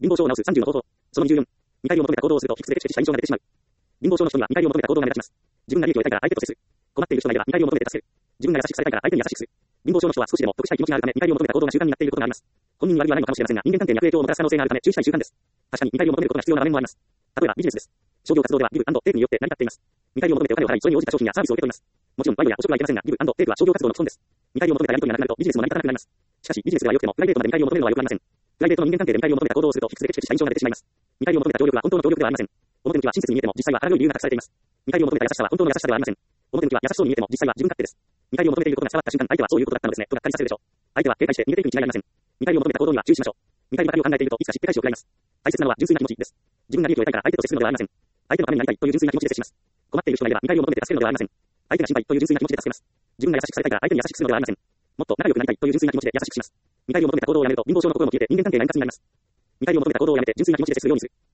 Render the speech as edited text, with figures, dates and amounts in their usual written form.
貧乏症を治す30の方法。その24。見返りを求めた行動をすると、卑屈でケチケチした印象が出てしまう。貧乏症の人には見返りを求めた行動が目立ちます。自分が利益を得たいから相手と接する。困っている人がいれば見返りを求めて助ける。自分が優しくされたいから相手に優しくする。貧乏症の人は少しでも得したい気持ちがあるため、見返りを求めた行動が習慣になっていることがあります。本人に悪いはないのかもしれませんが、人間関係に悪影響をもたらす可能性があるため注意したい習慣です。確かに見返りを求めることが必要な場面もあります。例えばビジネスです。商業活動ではギブアンドテイクによって成り立っています。見返りを求めてお金を払い、それに応じた商品やサービスを受け取ります。もちろん賄賂や汚職はいけませんが、ギブアンドテイクは商業活動の基本です。見返りを求めたやり取りがなくなるとビジネスも成り立たなくなります。しかしビジネスでは良くてもプライベートまで見返りを求めるのは良くありません。プライベートの人間関係で見返りを求めた行動をすると卑屈でケチケチした印象が出てしまいます。見返りを求めた協力は本当の協力ではありません。表向きは親切に見えても実際は腹黒い理由が隠されています。見返りを求めた優しさは本当の優しさではありません。表向きは優しそうに見えても実際は自分勝手です。見返りを求めていることが伝わった瞬間、相手はそういうことだったのですね、とがっかりさせるでしょう。相手は警戒して逃げていくに違いありません。見返りを求めた行動には注意しましょう。見返りばかりを考えているといつかしっぺ返しを食らいます。大切なのは純粋な気持ちです。自分が利益を得たいから相手と接するのではありません。相手のためになりたいという純粋な気持ちで接します。困っている人がいれば見返りを求めて助けるのではありません。相手が心配という純粋な気持ちで助けます。自分が優しくされたいから相手に優しくするのではありません。もっと仲良くなりたいという純粋な気持ちで優しくします。見返りを求めた行動をやめると貧乏症の心も消えて人間関係が円滑になります。見返りを求めた行動をやめて純粋な気持ちで接するようにする。